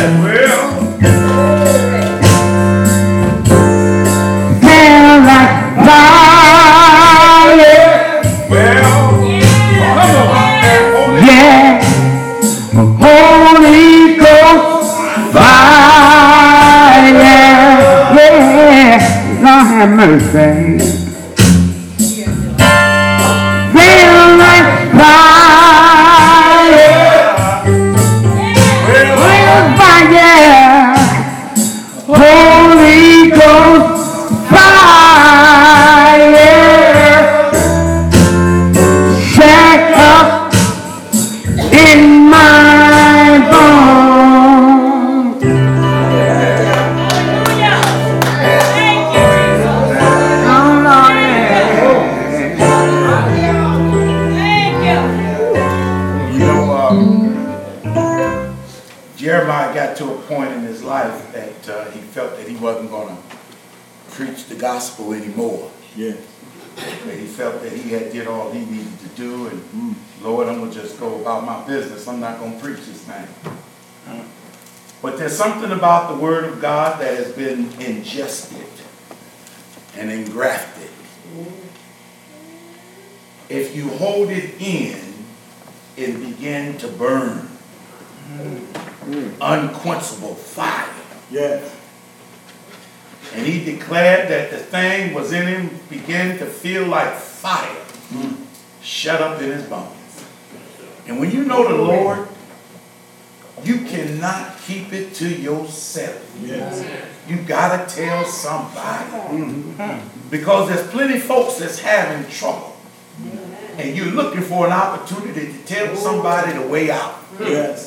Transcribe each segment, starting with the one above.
Holy Ghost fire, yeah, Lord have mercy. Feel like fire, feel fire, Holy Ghost fire, shut up in my bones. Jeremiah got to a point in his life that he felt that he wasn't going to preach the gospel anymore. Yeah. That he felt that he had did all he needed to do, and Lord, I'm going to just go about my business. I'm not going to preach this thing. But there's something about the Word of God that has been ingested and engrafted. If you hold it in, it begin to burn. Unquenchable fire. Yes. And he declared that the thing was in him began to feel like fire shut up in his bones. And when you know the Lord, you cannot keep it to yourself. Yes. You gotta tell somebody. Because there's plenty of folks that's having trouble. And you're looking for an opportunity to tell somebody the way out. Yes.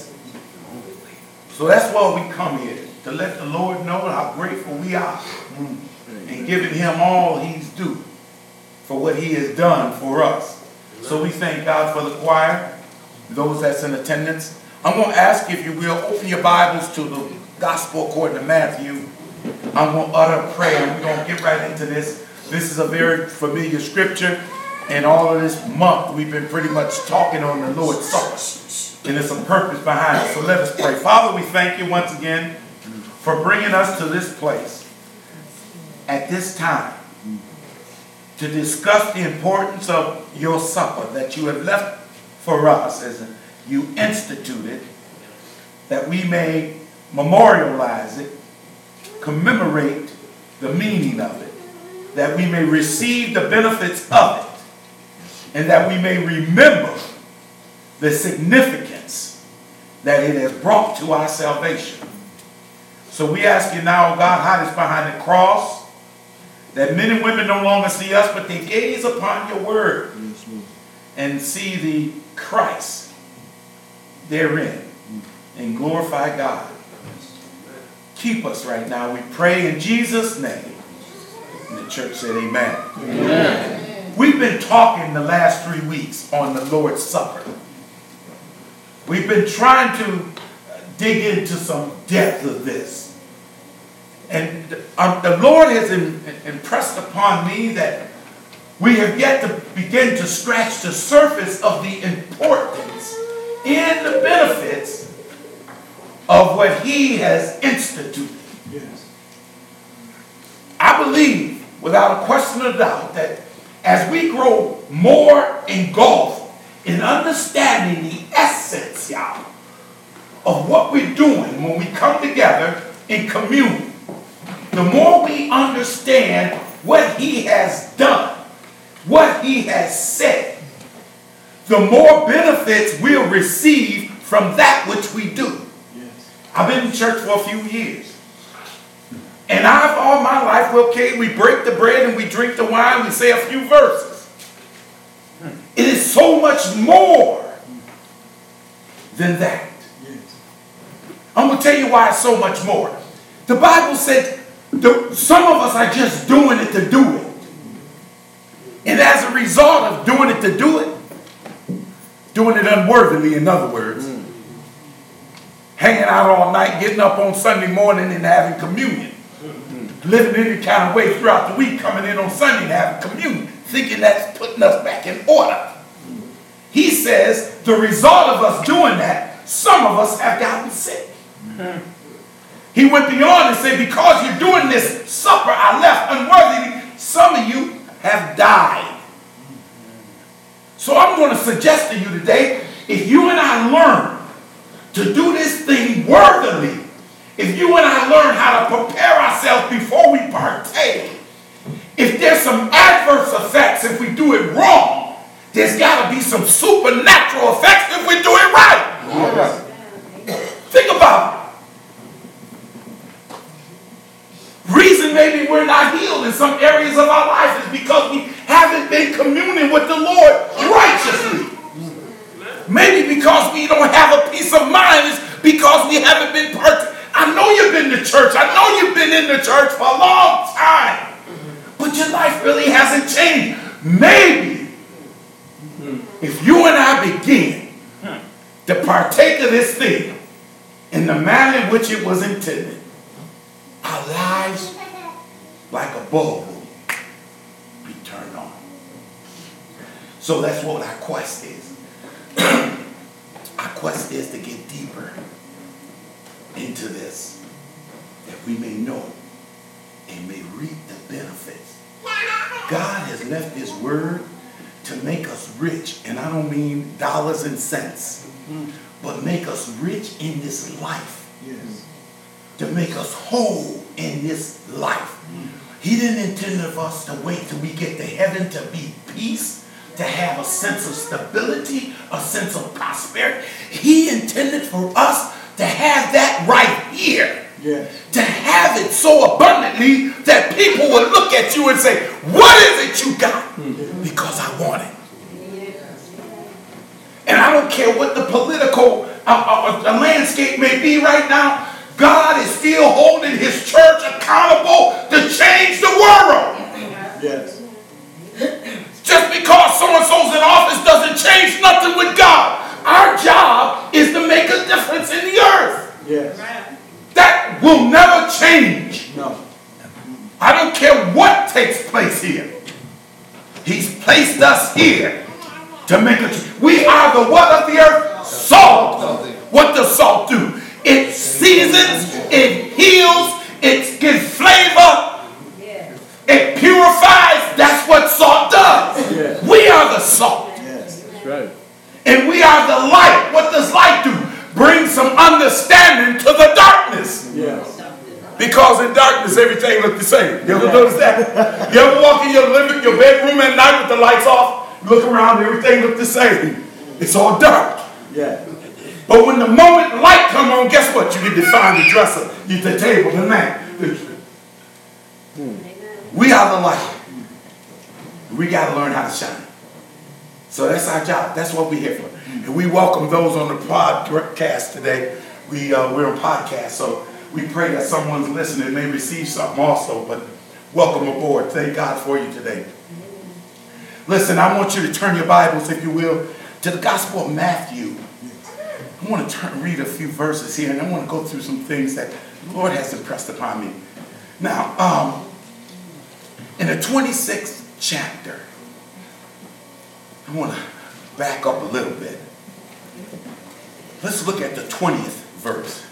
So that's why we come here, to let the Lord know how grateful we are and giving him all he's due for what he has done for us. So we thank God for the choir, those that's in attendance. I'm going to ask, if you will, open your Bibles to the Gospel according to Matthew. I'm going to utter a prayer and we're going to get right into this. This is a very familiar scripture, and all of this month we've been pretty much talking on the Lord's Supper. And there's some purpose behind it. So let us pray. Father, we thank you once again for bringing us to this place at this time to discuss the importance of your supper that you have left for us as you instituted, that we may memorialize it, commemorate the meaning of it, that we may receive the benefits of it, and that we may remember the significance that it has brought to our salvation. So we ask you now, oh God, hide us behind the cross, that men and women no longer see us, but they gaze upon your word and see the Christ therein and glorify God. Keep us right now, we pray in Jesus' name. And the church said amen. Amen. We've been talking the last 3 weeks on the Lord's Supper. We've been trying to dig into some depth of this. And the Lord has impressed upon me that we have yet to begin to scratch the surface of the importance and the benefits of what he has instituted. Yes. I believe, without a question of doubt, that as we grow more engulfed in understanding the essence, y'all, of what we're doing when we come together in communion, the more we understand what he has done, what he has said, the more benefits we'll receive from that which we do. Yes. I've been in church for a few years. And I've all my life, okay, we break the bread and we drink the wine, we say a few verses. It is so much more than that. Yes. I'm going to tell you why it's so much more. The Bible said some of us are just doing it to do it. And as a result of doing it to do it, doing it unworthily, in other words, hanging out all night, getting up on Sunday morning and having communion. Living any kind of way throughout the week, coming in on Sunday and having communion, thinking that's putting us back in order. He says the result of us doing that, some of us have gotten sick. He went beyond and said, because you're doing this supper I left unworthily, some of you have died. So I'm going to suggest to you today, if you and I learn to do this thing worthily, if you and I learn how to prepare ourselves before we partake, if there's some adverse effects if we do it wrong, there's got to be some supernatural effects if we do it right. Yes. Think about it. Reason maybe we're not healed in some areas of our life is because we haven't been communing with the Lord righteously. Maybe because we don't have a peace of mind is because we haven't been I know you've been to church. I know you've been in the church for a long time. But your life really hasn't changed. Maybe if you and I begin to partake of this thing in the manner in which it was intended, our lives, like a bulb, will be turned on. So that's what our quest is. Our quest is to get deeper into this, that we may know and may reap the benefits. God has left his word to make us rich, and I don't mean dollars and cents, but make us rich in this life. Yes. To make us whole in this life. He didn't intend for us to wait till we get to heaven to be peace, to have a sense of stability, a sense of prosperity. He intended for us to have that right here. Yes. To have it so abundantly that people will look at you and say, what is it you got? Because I want it. And I don't care what the political landscape may be right now, God is still holding his church accountable to change the world. Yes. Just because so-and-so's in office doesn't change nothing with God. Our job is to make a difference in the earth. Yes. That will never change. No. I don't care what takes place here. He's placed us here to make a change. We are the what of the earth? Salt. What does salt do? It seasons, it heals, it gives flavor, it purifies. That's what salt does. Yes. We are the salt. Yes. That's right. And we are the light. What does light do? Bring some understanding to the darkness. Yes. Because in darkness, everything looks the same. You ever notice that? You ever walk in your bedroom at night with the lights off, look around, everything looks the same. It's all dark. Yeah. But when the moment light come on, guess what? You can define the dresser, the table, the lamp. We are the light. We got to learn how to shine. So that's our job. That's what we're here for. And we welcome those on the podcast today. We're on podcast, so we pray that someone's listening may receive something also. But welcome aboard. Thank God for you today. Listen, I want you to turn your Bibles, if you will, to the Gospel of Matthew. I want to read a few verses here, and I want to go through some things that the Lord has impressed upon me. Now, in the 26th chapter, I want to back up a little bit. Let's look at the 20th verse.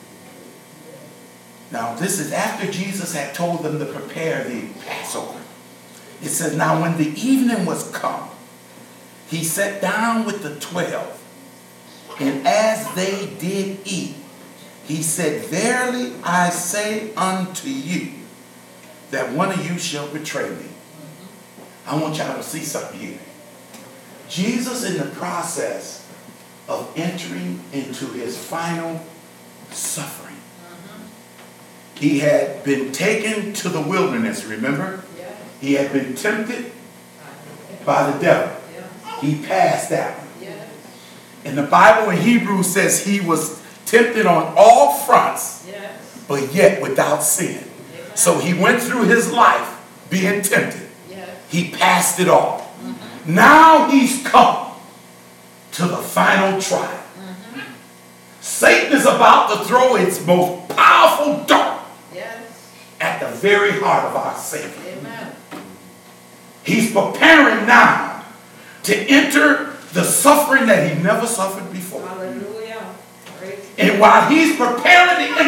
Now, this is after Jesus had told them to prepare the Passover. It says, now when the evening was come, he sat down with the 12. And as they did eat, he said, verily I say unto you, that one of you shall betray me. I want y'all to see something here. Jesus, in the process of entering into his final suffering, he had been taken to the wilderness, remember? He had been tempted by the devil. He passed that one. And the Bible in Hebrews says he was tempted on all fronts, but yet without sin. So he went through his life being tempted. He passed it all. Now he's come to the final trial. Satan is about to throw its most powerful dart at the very heart of our Savior. He's preparing now to enter the suffering that he never suffered before. And while he's preparing to enter the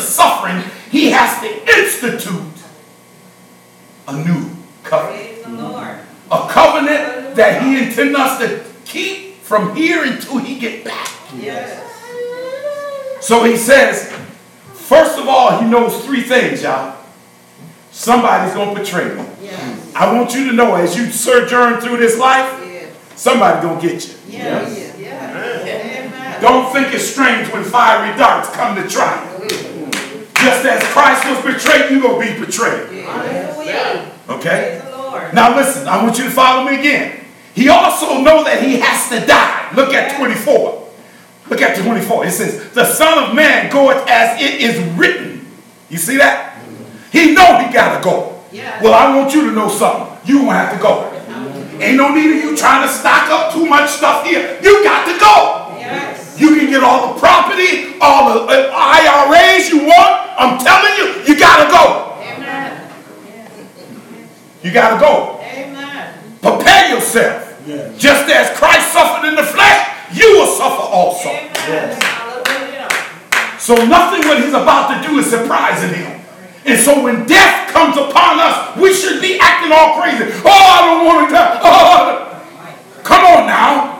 suffering, he has to institute a new covenant. A covenant that he intends us to keep from here until he get back. Yes. So he says, first of all, he knows three things, y'all. Somebody's going to betray me. Yes. I want you to know, as you sojourn through this life, Yes. somebody's going to get you. Yes. Yes. Don't think it's strange when fiery darts come to try you. Just as Christ was betrayed, you're going to be betrayed. Hallelujah. Okay? Praise the Lord. Now listen, I want you to follow me again. He also knows that he has to die. Look at 24. Look at 24. It says, the Son of Man goeth as it is written. You see that? He know he got to go. Yes. Well, I want you to know something. You going to have to go. Ain't no need of you trying to stock up too much stuff here. You got to go. Yes. You can get all the property, all the IRAs you want. I'm telling you, you got to go. Amen. You got to go. Amen. Prepare yourself. Yeah. Just as Christ suffered in the flesh, you will suffer also. Amen. Hallelujah. So nothing what he's about to do is surprising him. And so when death comes upon us, we should be acting all crazy. Oh, I don't want to die. Oh, come on now.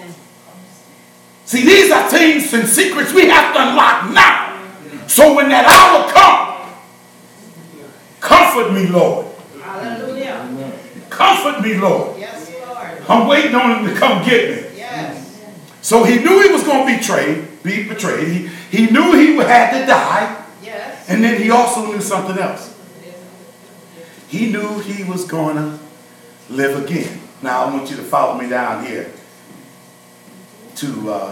See, these are things and secrets we have to unlock now. So when that hour comes, comfort me, Lord. Hallelujah. Comfort me, Lord. Yes, Lord. I'm waiting on him to come get me. Yes. So he knew he was going to be betrayed. He knew he had to die. Yes. And then he also knew something else. He knew he was going to live again. Now I want you to follow me down here to,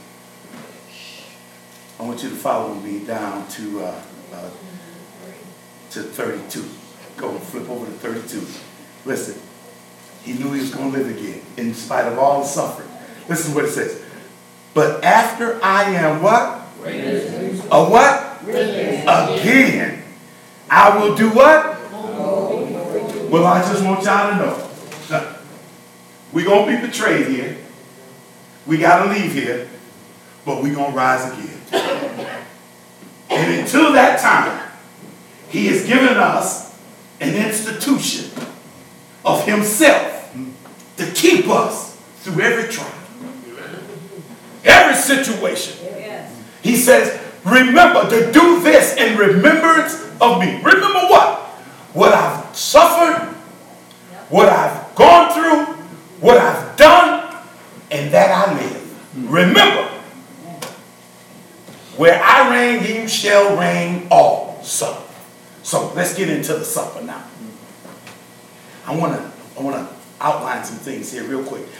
I want you to follow me down to 32. Go and flip over to 32. Listen, he knew he was going to live again in spite of all the suffering. Listen to what it says. But after I am what? A what? Again, I will do what? Well, I just want y'all to know. We're going to be betrayed here. We got to leave here. But we're going to rise again. And until that time, he has given us an institution of himself to keep us through every trial, every situation. He says, remember to do this in remembrance of me. Remember what? What I've suffered, what I've gone through, what I've done, and that I live. Remember, where I reign, you shall reign also. So let's get into the supper now. I want to outline some things here real quick.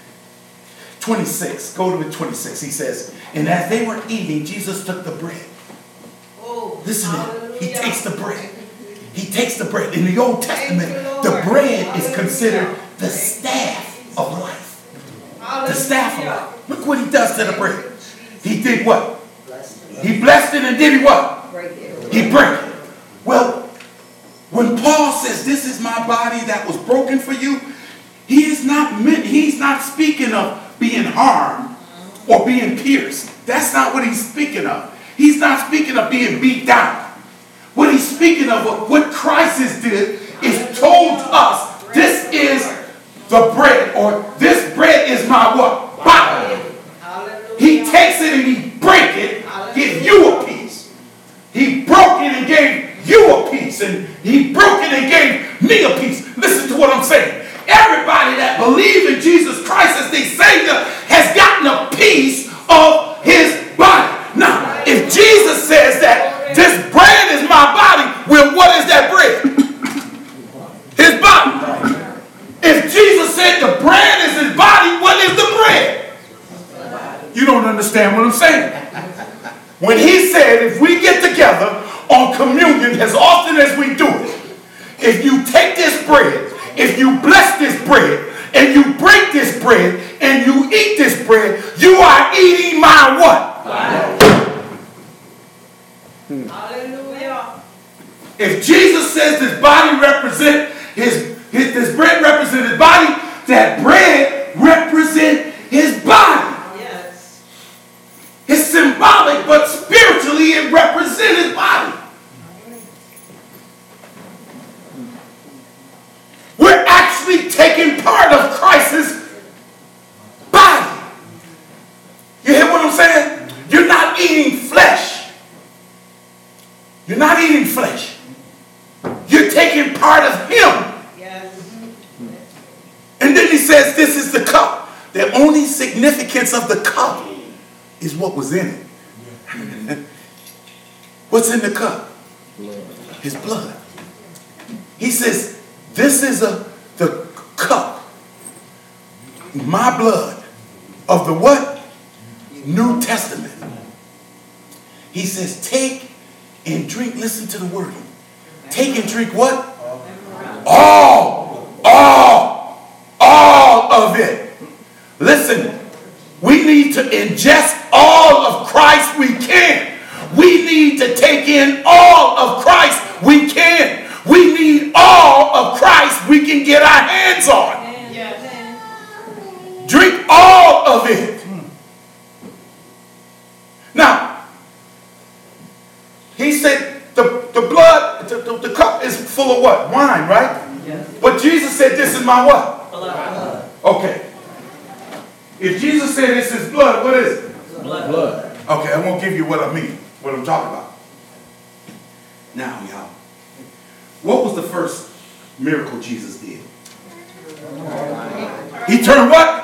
26, go to 26. He says, and as they were eating, Jesus took the bread. Oh, Listen to it. He hallelujah. takes the bread. He takes the bread. In the Old Testament, Thank you, Lord. the bread is Hallelujah. considered the staff of life. Hallelujah. The staff of life. Look what he does to the bread. He did what? He blessed it and did he what? He broke it. Well, when Paul says, this is my body that was broken for you, he's not speaking of being harmed or being pierced. That's not what he's speaking of. He's not speaking of being beat down. What he's speaking of, what Christ has did, is told us, this is the bread, or this bread is my what? Body. Hallelujah. He takes it and he break it, give you a piece. He broke it and gave you a piece, and he broke it and gave me a piece. Listen to what I'm saying. Everybody that believes in Jesus Christ as their Savior has gotten a piece of his body. Now, if Jesus says that this bread is my body, well, what is that bread? His body. If Jesus said the bread is his body, what is the bread? You don't understand what I'm saying. When he said, if we get together on communion as often as we do it, if you take this bread, if you bless this bread, and you break this bread, and you eat this bread, you are eating my what? Hallelujah. If Jesus says this body represent this bread represents his body, that bread represents his body. Yes. It's symbolic, but spiritually it represents his body. You're not eating flesh. You're taking part of him. Yes. And then he says, this is the cup. The only significance of the cup is what was in it. What's in the cup? His blood. He says, this is the cup, my blood of the what? New Testament. He says, take and drink. Listen to the word. Take and drink what? All of it. Listen, we need to ingest all of Christ we can. We need to take in all of Christ we can. We need all of Christ we can get our hands on. Drink all of it. Now, he said the blood, the cup is full of what? Wine, right? Yes. But Jesus said, this is my what? Blood. Okay. If Jesus said this is blood, what is it? Blood. Okay, I'm going to give you what I mean, what I'm talking about. Now, y'all, what was the first miracle Jesus did? He turned what?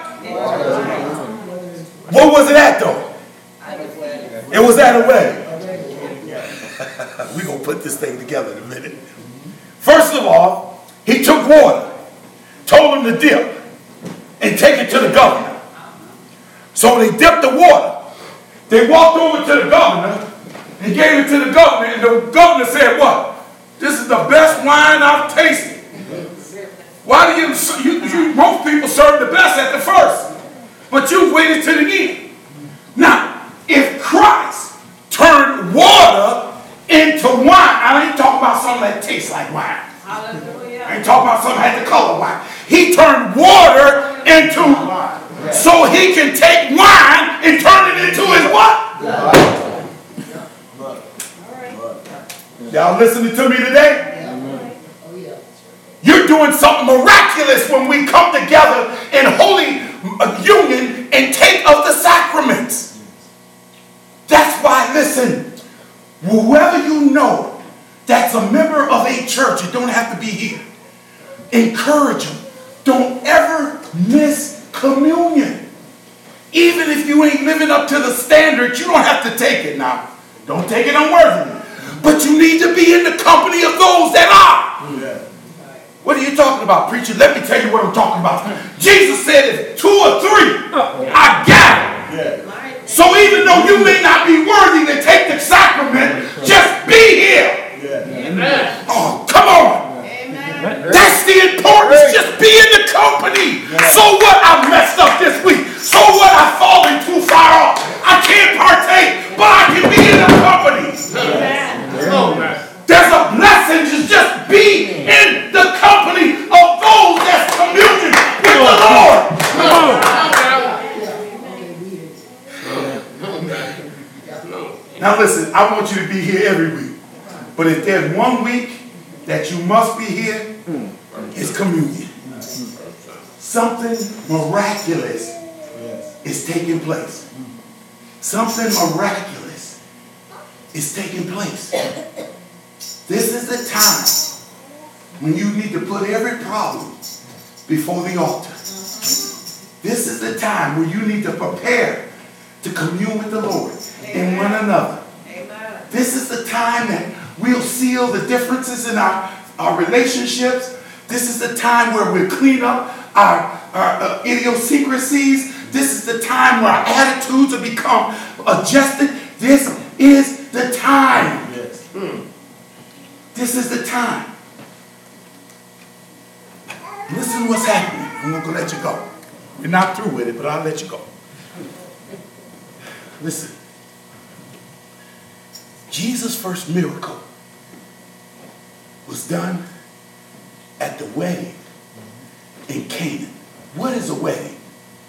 What was it at, though? It was at a wedding. We're going to put this thing together in a minute. First of all, he took water, told him to dip, and take it to the governor. So they dipped the water. They walked over to the governor and gave it to the governor, and the governor said, what? This is the best wine I've tasted. Why do you most people serve the best at the first, but you waited to the end. Now, if Christ turned water into wine, I ain't talking about something that tastes like wine. Hallelujah. I ain't talking about something that had the color wine. He turned water into wine. So he can take wine and turn it into his what? Y'all listening to me today? You're doing something miraculous when we come together in holy union and take of the sacraments. That's why, listen, whoever you know that's a member of a church, you don't have to be here, encourage them. Don't ever miss communion. Even if you ain't living up to the standard, you don't have to take it now. Don't take it unworthily. But you need to be in the company of those that are. Yeah. What are you talking about, preacher? Let me tell you what I'm talking about. Jesus said, if 2 or 3 are gathered. Yeah. So even though you may not be worthy to take the sacrament, just be here. Yeah. Amen. Oh, come on. Amen. That's the importance. Just be in the company. Yeah. So what? I messed up this week. So what? I've fallen too far off. I can't partake, but I can be in the company. Amen. There's a blessing to just be in the company of those that's communion with the Lord. Now listen, I want you to be here every week. But if there's one week that you must be here, it's communion. Something miraculous is taking place. Something miraculous is taking place. This is the time when you need to put every problem before the altar. This is the time where you need to prepare to commune with the Lord and one another. Amen. This is the time that we'll seal the differences in our relationships. This is the time where we'll clean up our idiosyncrasies. This is the time where our attitudes will become adjusted. This is the time. Yes. This is the time. Listen to what's happening. I'm going to let you go. We're not through with it, but I'll let you go. Listen. Jesus' first miracle was done at the wedding in Canaan. What is a wedding?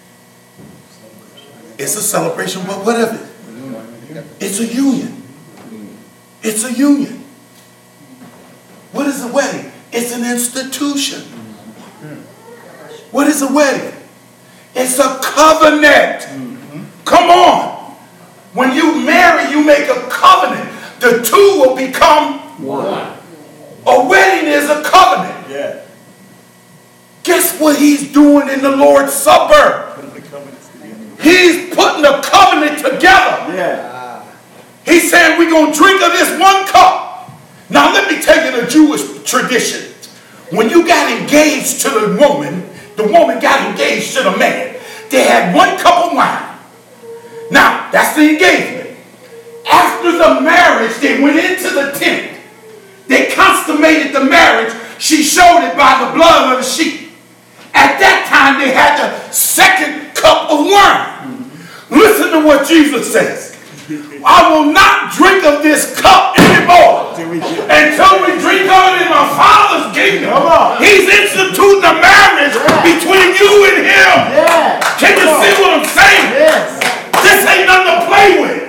It's a celebration, but whatever. It's a union. It's a union. What is a wedding? It's an institution. What is a wedding? It's a covenant. Come on. When you marry, you make a covenant. the two will become one. A wedding is a covenant. Yeah. Guess what he's doing in the Lord's Supper? He's putting the covenant together. Yeah. He's saying we're going to drink of this one cup. Now let me tell you the Jewish tradition. When you got engaged to the woman got engaged to the man. They had one cup of wine. Now, that's the engagement. After the marriage, they went into the tent. They consummated the marriage. She showed it by the blood of the sheep. At that time, they had the second cup of wine. Listen to what Jesus says. I will not drink of this cup anymore until we drink of it in my Father's kingdom. He's instituting a marriage between you and him. Can you see what I'm saying? This ain't nothing to play with.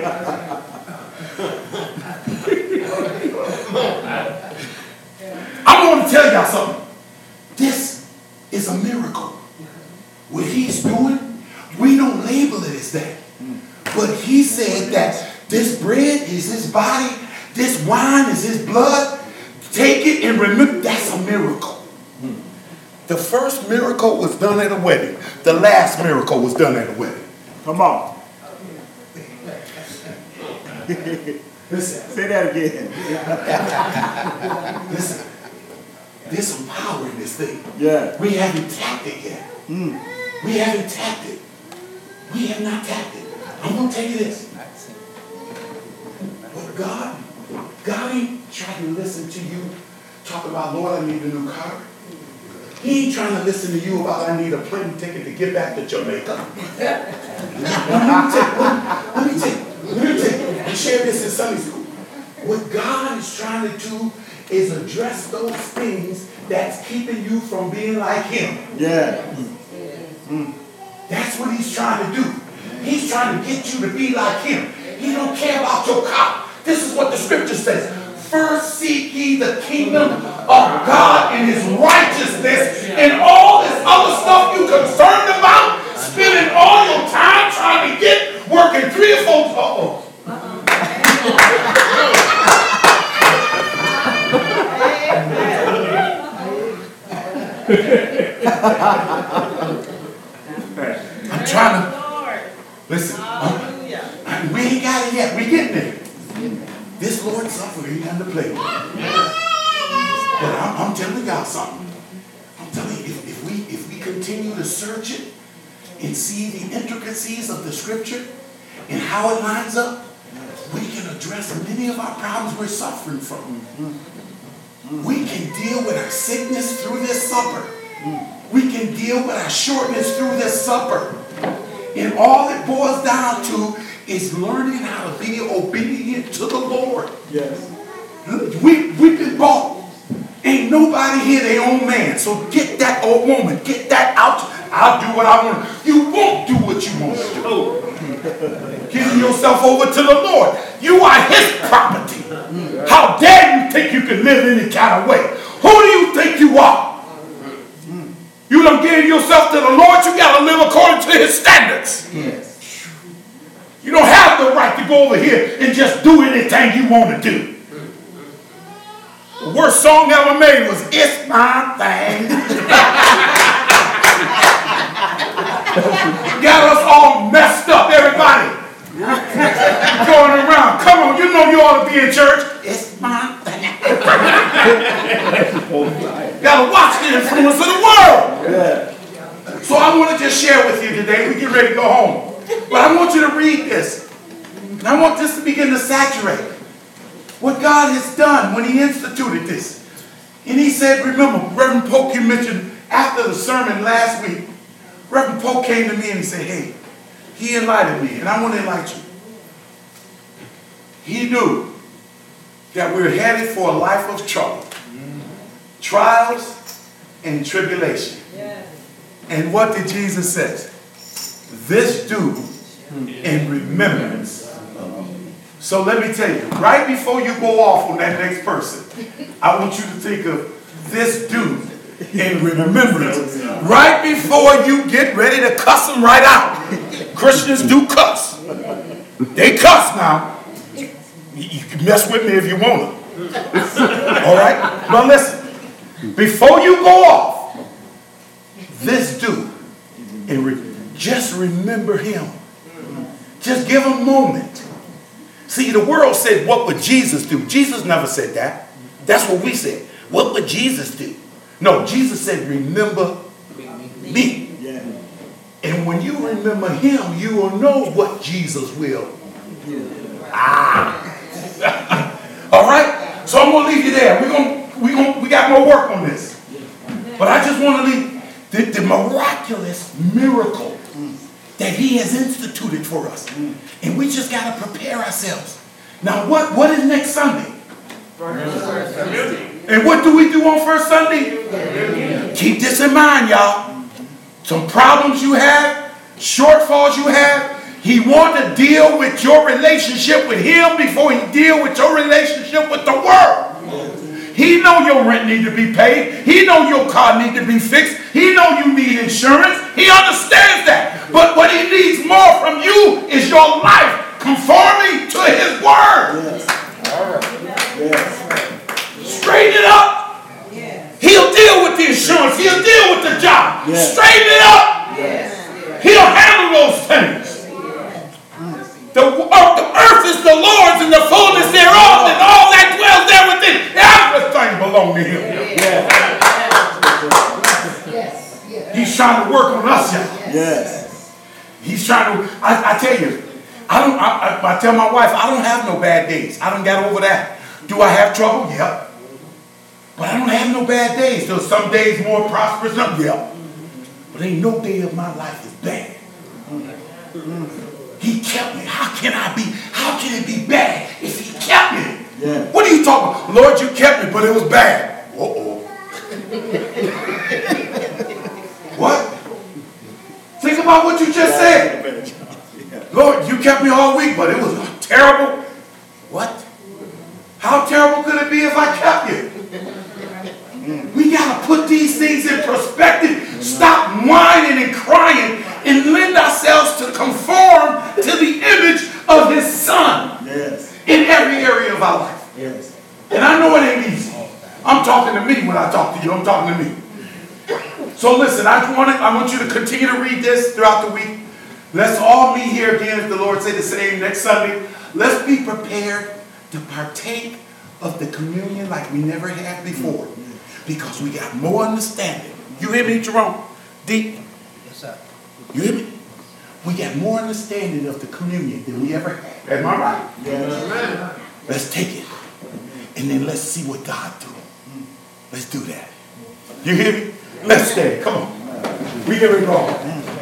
I'm going to tell y'all something. This is a miracle. What he's doing, we don't label it as that. But he said that this bread is his body, this wine is his blood. Take it and remember, that's a miracle. The first miracle was done at a wedding. The last miracle was done at a wedding. Come on. Listen. Say that again. Listen. There's some power in this thing. Yeah. We haven't tapped it yet. We haven't tapped it. We have not tapped it. I'm going to tell you this. But God ain't trying to listen to you talk about, Lord, I need a new car. He ain't trying to listen to you about, I need a plane ticket to get back to Jamaica. Let me tell you. We shared this in Sunday school. What God is trying to do is address those things that's keeping you from being like him. Yeah. That's what he's trying to do. He's trying to get you to be like him. He don't care about your car. This is what the scripture says. First seek ye the kingdom of God and his righteousness, and all this other stuff you concerned about, spending all your time trying to get, working 3 or 4. I'm trying to listen. We ain't got it yet. We getting there. This Lord's Supper ain't nothing to play with. But I'm telling y'all something. I'm telling you, if we continue to search it and see the intricacies of the scripture and how it lines up, we can address many of our problems we're suffering from. We can deal with our sickness through this supper. We can deal with our shortness through this supper. And all it boils down to is learning how to be obedient to the Lord. Yes. We've been bought. Ain't nobody here their own man. So get that old woman. Get that out. I'll do what I want. You won't do what you want to do. Giving yourself over to the Lord. You are his property. How dare you think you can live any kind of way? Who do you think you are? You don't give yourself to the Lord, you got to live according to his standards. Yes. You don't have the right to go over here and just do anything you want to do. The worst song ever made was It's My Thing. Got us all messed up, everybody. Going around. Come on, you know you ought to be in church. It's my thing. Got to watch the influence of the world. Yeah. So I want to just share with you today. We get ready to go home. But I want you to read this. And I want this to begin to saturate what God has done when he instituted this. And he said, remember, Reverend Polk, you mentioned after the sermon last week, Reverend Polk came to me and he said, hey, he enlightened me, and I want to enlighten you. He knew that we're headed for a life of trouble, trials, and tribulation. And what did Jesus say? This do in remembrance. So let me tell you, right before you go off on that next person, I want you to think of this do in remembrance. Right before you get ready to cuss them right out. Christians do cuss. They cuss now. You can mess with me if you want to. All right? But listen, before you go off, this do. And just remember him. Just give him a moment. See, the world said, what would Jesus do? Jesus never said that. That's what we said. What would Jesus do? No, Jesus said, remember me. Yeah. And when you remember him, you will know what Jesus will. All right? So I'm going to leave you there. We got more work on this. But I just want to leave the miraculous miracle that he has instituted for us. And we just got to prepare ourselves. Now, what is next Sunday? And what do we do on first Sunday? Keep this in mind, y'all. Some problems you have, shortfalls you have, he wants to deal with your relationship with him before he deal with your relationship with the world. He know your rent need to be paid. He know your car need to be fixed. He know you need insurance. He understands that. But what he needs more from you is your life conforming to his word. Straighten it up. He'll deal with the insurance. He'll deal with the job. Straighten it up. He'll handle those things. The earth is the Lord's and the fullness thereof, and all that dwells there within. Everything belongs to him. He's trying to work on us, y'all. Yes. He's trying to. I tell you, I tell my wife, I don't have no bad days. I done got over that. Do I have trouble? Yep. But I don't have no bad days. So some days more prosperous. Yep. But ain't no day of my life is bad. He kept me. How can it be bad if he kept me? Yeah. What are you talking about? Lord, you kept me, but it was bad. Uh-oh. What? Think about what you just said. Lord, you kept me all week, but it was terrible. What? How terrible could it be if I kept you? We got to put these things in perspective. Stop whining and crying and lend ourselves to conform to the image of his son. Yes. In every area of our life. Yes. And I know it ain't easy. I'm talking to me when I talk to you. I'm talking to me. So listen, I want you to continue to read this throughout the week. Let's all meet here again, if the Lord say the same, next Sunday. Let's be prepared to partake of the communion like we never have before. Because we got more understanding. You hear me, Jerome? Deep? Yes, sir. You hear me? We got more understanding of the communion than we ever had. Am I right? Yes. Let's take it. And then let's see what God do. Let's do that. You hear me? Let's stand. Come on. We get it wrong.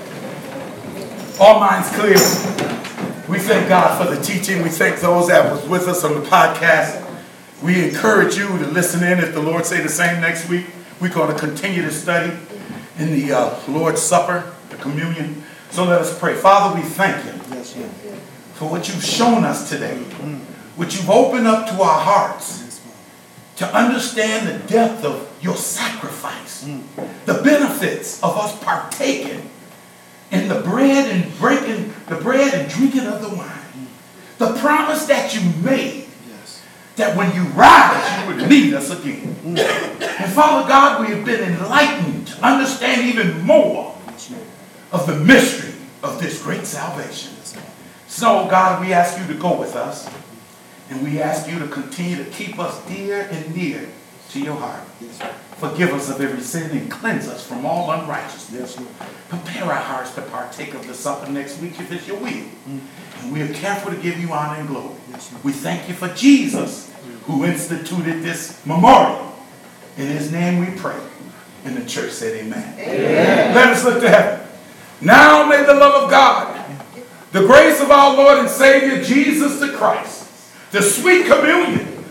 All minds clear. We thank God for the teaching. We thank those that was with us on the podcast. We encourage you to listen in. If the Lord say the same next week, we're going to continue to study in the Lord's Supper, the communion. So let us pray. Father, we thank you for what you've shown us today, what you've opened up to our hearts to understand the depth of your sacrifice, the benefits of us partaking in the bread and breaking the bread and drinking of the wine, the promise that you made that when you rise, you would lead us again. And Father God, we have been enlightened to understand even more of the mystery of this great salvation. So God, we ask you to go with us. And we ask you to continue to keep us dear and near to your heart. Forgive us of every sin and cleanse us from all unrighteousness. Prepare our hearts to partake of the supper next week if it's your will. And we are careful to give you honor and glory. We thank you for Jesus, who instituted this memorial. In his name we pray. And the church said amen. Amen. Let us look to heaven. Now may the love of God, the grace of our Lord and Savior Jesus the Christ, the sweet communion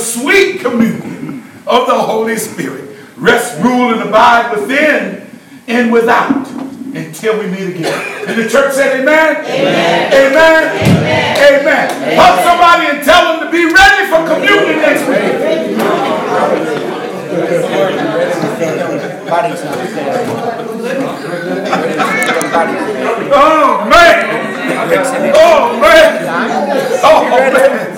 of the Holy Spirit rest, rule, and abide within and without until we meet again. And the church said amen? Amen. Amen. Amen. Amen. Hug somebody and tell them to be ready for communion next week. Oh, man. Oh, man. Oh, man.